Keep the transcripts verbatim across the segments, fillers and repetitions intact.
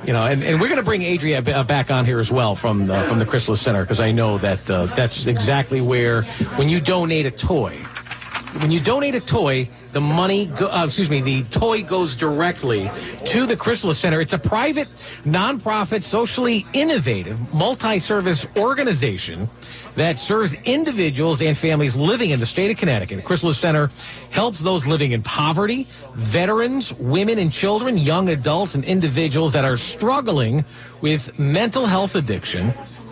You know, and, and we're going to bring Adria b- uh, back on here as well from the, from the Chrysalis Center, because I know that uh, that's exactly where, when you donate a toy, when you donate a toy, the money, go, uh, excuse me, the toy goes directly to the Chrysalis Center. It's a private, nonprofit, socially innovative, multi-service organization that serves individuals and families living in the state of Connecticut. The Chrysalis Center helps those living in poverty, veterans, women and children, young adults, and individuals that are struggling with mental health addiction,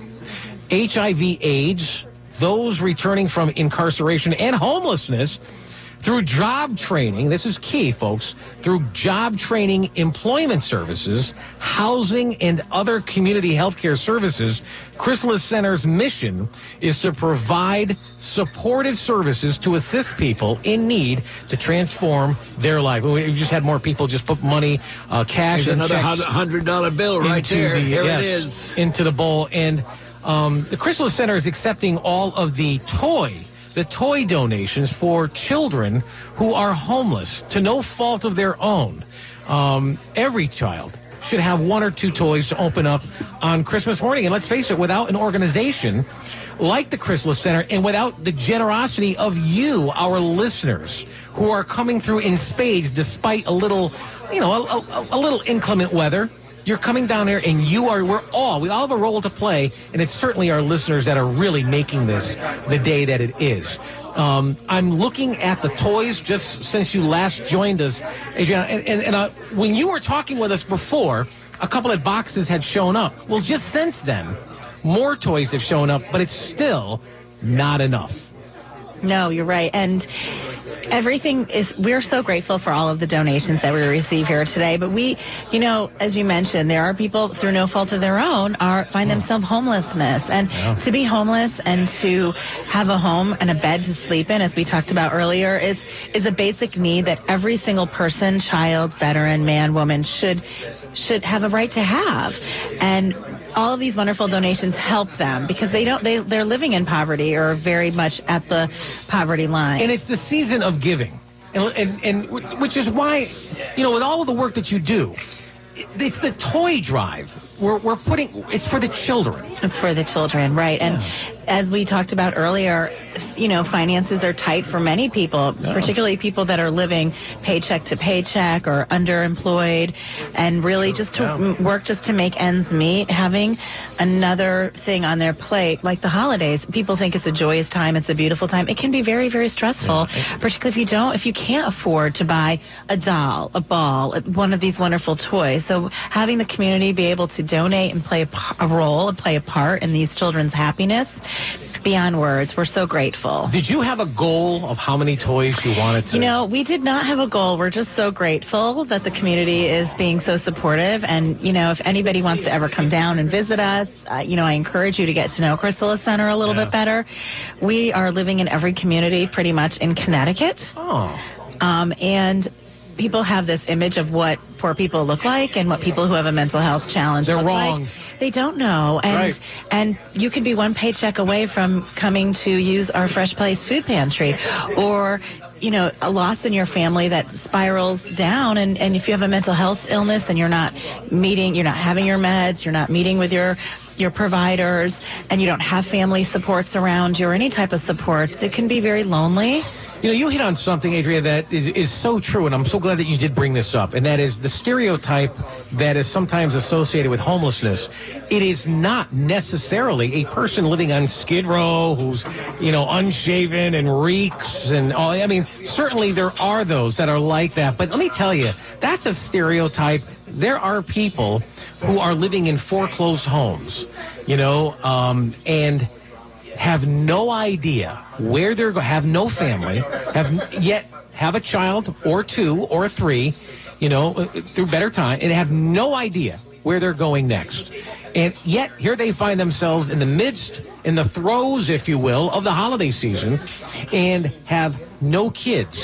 H I V AIDS, those returning from incarceration and homelessness, through job training. This is key, folks. Through job training, employment services, housing, and other community health care services, Chrysalis Center's mission is to provide supportive services to assist people in need to transform their life. We just had more people just put money, uh, cash, There's and another checks one hundred dollar bill right there. the, Here yes, it is. into the bowl. And um, the Chrysalis Center is accepting all of the toy the toy donations for children who are homeless to no fault of their own. Um, every child should have one or two toys to open up on Christmas morning. And let's face it, without an organization like the Chrysalis Center and without the generosity of you, our listeners, who are coming through in spades despite a little, you know, a, a, a little inclement weather, you're coming down here, and you are, we're all, we all have a role to play, and it's certainly our listeners that are really making this the day that it is. Um, I'm looking at the toys just since you last joined us, Adriana, and, and, and uh, when you were talking with us before, a couple of boxes had shown up. Well, just since then, more toys have shown up, but it's still not enough. No, you're right. And everything is, we're so grateful for all of the donations that we receive here today. But we, you know, as you mentioned, there are people through no fault of their own are find themselves homelessness. And yeah. to be homeless and to have a home and a bed to sleep in, as we talked about earlier, is, is a basic need that every single person, child, veteran, man, woman should, should have a right to have. And all of these wonderful donations help them because they don't, they, they're living in poverty or very much at the poverty line. And it's the season of giving, and, and, and which is why, you know, with all of the work that you do, it's the toy drive. We're, we're putting, it's for the children. It's for the children, right. And yeah. as we talked about earlier, you know, finances are tight for many people, yeah. particularly people that are living paycheck to paycheck or underemployed, and really just to yeah. work just to make ends meet. Having another thing on their plate, like the holidays, people think it's a joyous time, it's a beautiful time. It can be very, very stressful, yeah. particularly if you don't, if you can't afford to buy a doll, a ball, one of these wonderful toys. So having the community be able to donate and play a, a role and play a part in these children's happiness, beyond words. We're so grateful. Did you have a goal of how many toys you wanted to? You know, we did not have a goal. We're just so grateful that the community is being so supportive. And, you know, if anybody wants to ever come down and visit us, uh, you know, I encourage you to get to know Chrysalis Center a little yeah. bit better. We are living in every community pretty much in Connecticut. Oh. Um, and people have this image of what poor people look like and what people who have a mental health challenge They're look wrong. like. They don't know. And right. and you could be one paycheck away from coming to use our Fresh Place food pantry, or, you know, a loss in your family that spirals down. And, and if you have a mental health illness and you're not meeting, you're not having your meds, you're not meeting with your your providers, and you don't have family supports around you or any type of support, it can be very lonely. You know, you hit on something, Adria, that is, is so true, and I'm so glad that you did bring this up, and that is the stereotype that is sometimes associated with homelessness. It is not necessarily a person living on Skid Row who's, you know, unshaven and reeks and all. I mean, certainly there are those that are like that, but let me tell you, that's a stereotype. There are people who are living in foreclosed homes, you know, um, and have no idea where they're going, have no family, have yet have a child or two or three, you know, through better time, and have no idea where they're going next. And yet here they find themselves in the midst, in the throes, if you will, of the holiday season, and have no kids,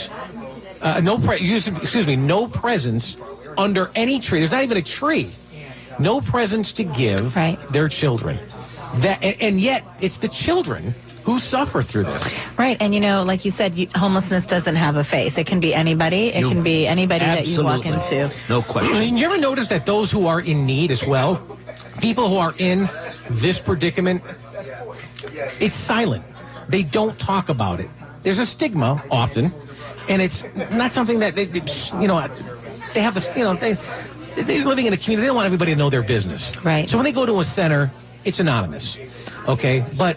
uh, no pre- excuse me, no presents under any tree. There's not even a tree. No presents to give right. their children. That, and yet, it's the children who suffer through this. Right, and you know, like you said, you, homelessness doesn't have a face. It can be anybody. It You- can be anybody Absolutely. that you walk into. No question. You ever notice that those who are in need as well, people who are in this predicament, it's silent. They don't talk about it. There's a stigma often, and it's not something that they, they you know, they have this, you know, they they're living in a community. They don't want everybody to know their business. Right. So when they go to a center, it's anonymous, okay? But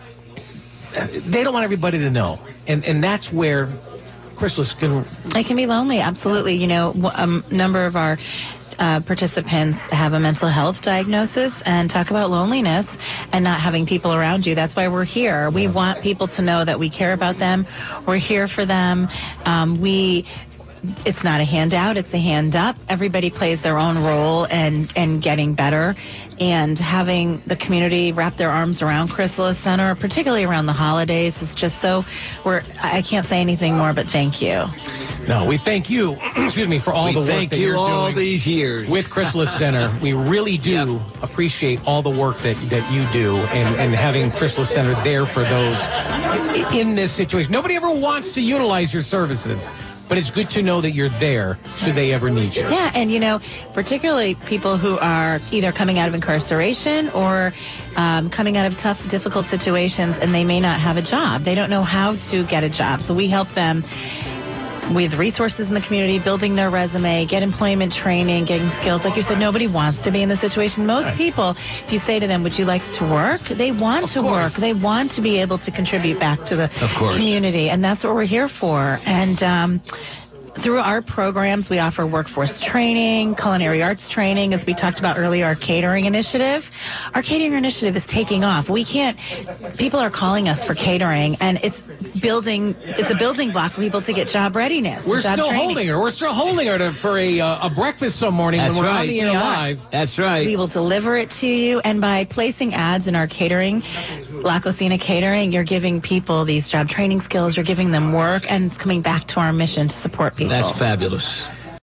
they don't want everybody to know, and and that's where Chrysalis can. It can be lonely, absolutely. You know, a number of our uh, participants have a mental health diagnosis and talk about loneliness and not having people around you. That's why we're here. We want people to know that we care about them. We're here for them. Um, we. It's not a handout, it's a hand up. Everybody plays their own role in, in getting better. And having the community wrap their arms around Chrysalis Center, particularly around the holidays, is just so, we're, I can't say anything more but thank you. No, we thank you, excuse me, for all We the work thank that you you're all doing these years. with Chrysalis Center. We really do Yep. appreciate all the work that, that you do and, and having Chrysalis Center there for those in this situation. Nobody ever wants to utilize your services, but it's good to know that you're there should they ever need you. Yeah, and you know, particularly people who are either coming out of incarceration or um, coming out of tough, difficult situations, and they may not have a job. They don't know how to get a job. So we help them with resources in the community, building their resume, get employment training, getting skills. Like you said, nobody wants to be in this situation. Most Right. people, if you say to them, would you like to work? They want Of to course. work. They want to be able to contribute back to the Of course. community, and that's what we're here for. And um, through our programs, we offer workforce training, culinary arts training, as we talked about earlier, our catering initiative. Our catering initiative is taking off. We can't, people are calling us for catering, and it's building, it's a building block for people to get job readiness. We're job still training. holding her. We're still holding her to, for a, uh, a breakfast some morning That's when we're on right. the air We are. live. That's right. We will deliver it to you, and by placing ads in our catering, La Cocina Catering, you're giving people these job training skills, you're giving them work, and it's coming back to our mission to support people. That's fabulous.